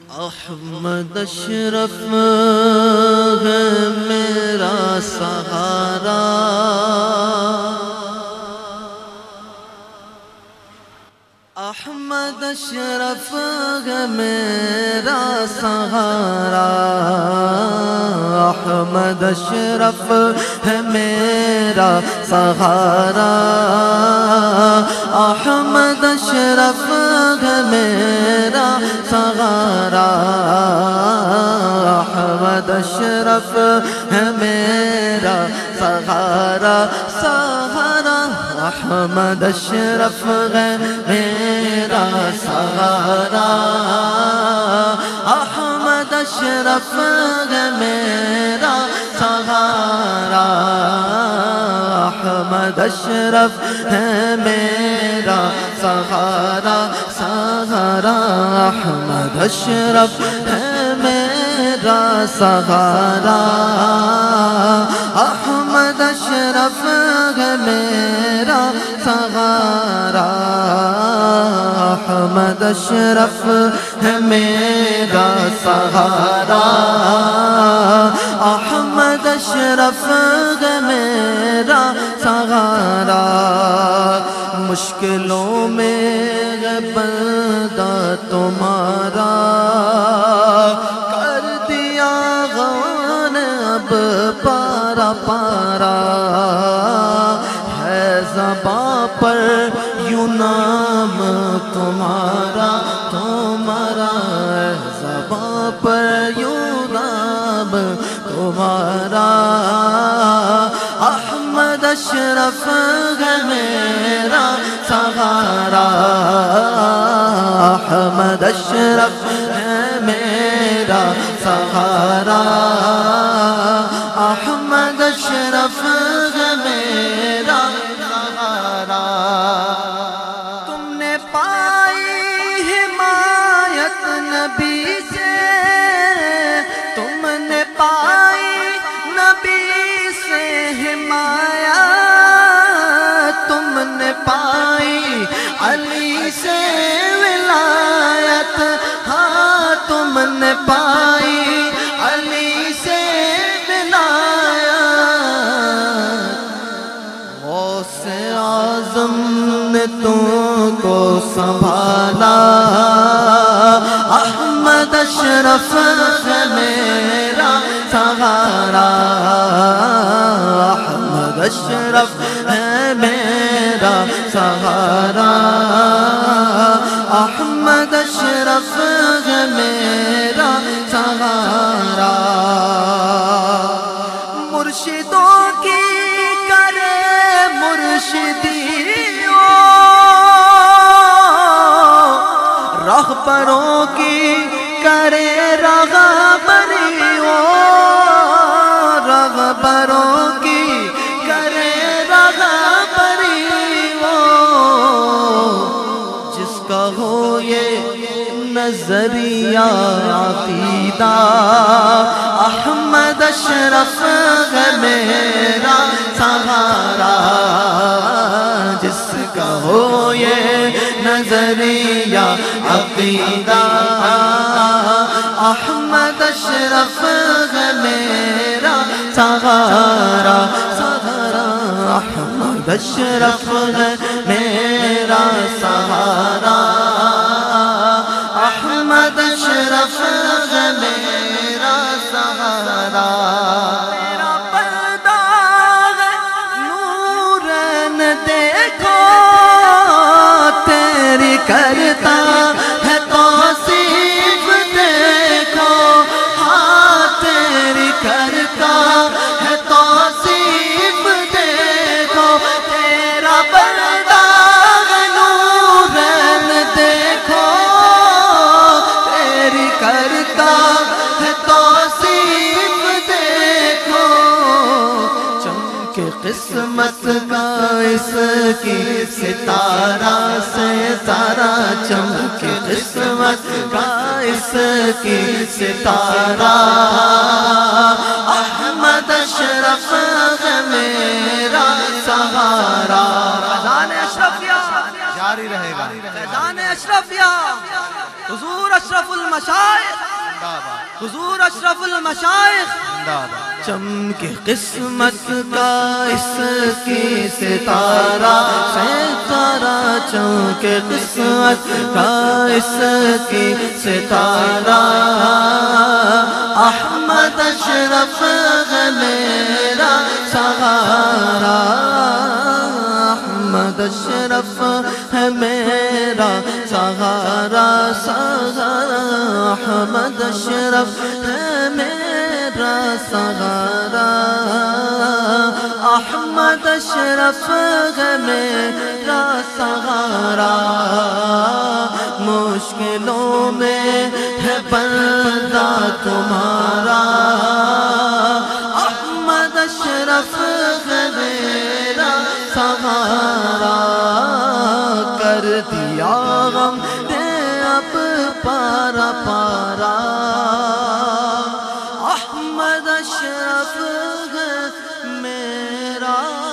احمد اشرف ہے میرا سہارا، احمد اشرف ہے میرا سہارا، احمد اشرف ہے میرا سہارا، احمد اشرف ہے میرا سہارا، احمد اشرف ہے میرا سہارا، سہارا احمد اشرف ہے میرا سہارا، احمد اشرف ہے میرا سہارا، احمد اشرف ہے میرا سہارا، سہارا احمد اشرف ہے میرا سہارا، احمد اشرف ہے میرا سہارا، احمد اشرف ہے میرا سہارا، احمد اشرف ہے میرا سہارا، مشکلوں میں ہے بندہ تمہارا، کر دیا غم اب پارا پارا، ہے زباں پر یوں نام تمہارا، تمہارا ہے زباں پر یوں نام تمہارا، احمد اشرف ہے میرا سہارا، احمد اشرف ہے میرا سہارا، احمد اشرف ہے میرا سہارا، تم نے پائی حمایت نبی سے، تم نے پائی نبی سے حمایت، تم نے پائی علی سے ولایت، ہاں تم نے پائی علی سے ولایت، غوث اعظم نے تم کو سنبھالا، احمد اشرف ہے میرا سہارا، احمد اشرف ہے میرا سہارا، احمد اشرف ہے میرا سہارا، مرشدوں کی کرے مرشدی رہبروں کی کرے رہبری، رہبروں کی کرے رہبری، جس کا ہو یہ نظریہ عقیدہ، احمد اشرف ہے میرا سہارا، جس کا ہو یہ نظریہ عقیدہ، احمد اشرف ہے میرا سہارا، سہارا احمد اشرف ہے میرا سہارا، احمد اشرف ہے میرا سہارا، میرا پردہ ہے نورین دیکھو تیری کرتا ہے توصیف دیکھو، ہاں تیری کرتا ہے توصیف دیکھو، تیرا پردہ ہے نورین دیکھو تیری کرتا ہے توصیف دیکھو، چمکے قسمت کا اس کی ستارہ سے تارا، چمکے قسمت کا اس کی ستارہ، احمد اشرف ہے میرا سہارا، فیضان اشرفیہ جاری رہے گا، فیضان اشرفیہ حضور اشرف المشائخ، حضور اشرف المشائخ، چمکے قسمت کا اس کی ستارہ، ستارہ چمکے قسمت کا اس کی ستارہ، احمد اشرف ہے میرا سہارا، احمد اشرف ہے میرا سہارا، سہارا احمد اشرف ہے میرا سہارا، احمد اشرف ہے میرا سہارا، مشکلوں میں ہے بندہ تمہارا، احمد اشرف ہے میرا سہارا، کر دیا غم نے اب پارا پارا، احمد اشرف ہے میرا